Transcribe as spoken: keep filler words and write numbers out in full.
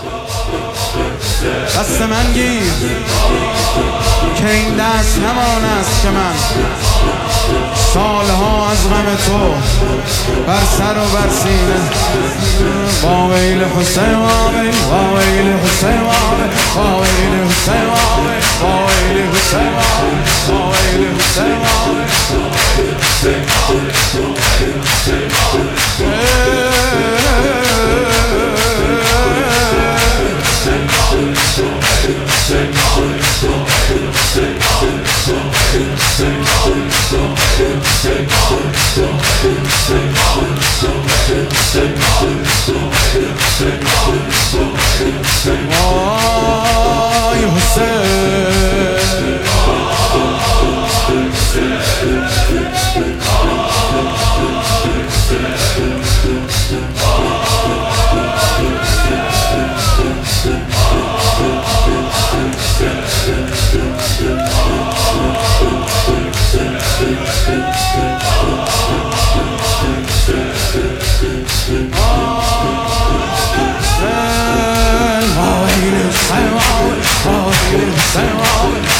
دست من گیر که این دست همان است که من سالها از غم تو بر سر و بر سینه با ویل حسین با ویل با ویل حسین با ویل حسین با ویل حسین با ویل حسین وای حسین Say